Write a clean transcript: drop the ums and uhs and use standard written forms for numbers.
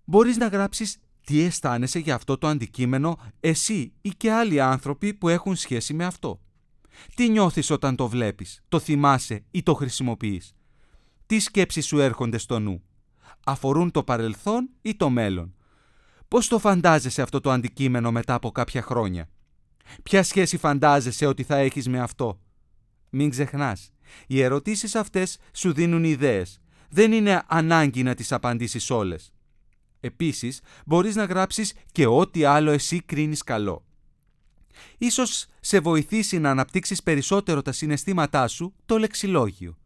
Μπορείς να γράψεις τι αισθάνεσαι για αυτό το αντικείμενο εσύ ή και άλλοι άνθρωποι που έχουν σχέση με αυτό. Τι νιώθεις όταν το βλέπεις, το θυμάσαι ή το χρησιμοποιείς. Τι σκέψεις σου έρχονται στο νου. Αφορούν το παρελθόν ή το μέλλον. Πώς το φαντάζεσαι αυτό το αντικείμενο μετά από κάποια χρόνια. Ποια σχέση φαντάζεσαι ότι θα έχεις με αυτό. Μην ξεχνάς, οι ερωτήσεις αυτές σου δίνουν ιδέες. Δεν είναι ανάγκη να τις απαντήσεις όλες. Επίσης, μπορείς να γράψεις και ό,τι άλλο εσύ κρίνεις καλό. Ίσως σε βοηθήσει να αναπτύξεις περισσότερο τα συναισθήματά σου το λεξιλόγιο.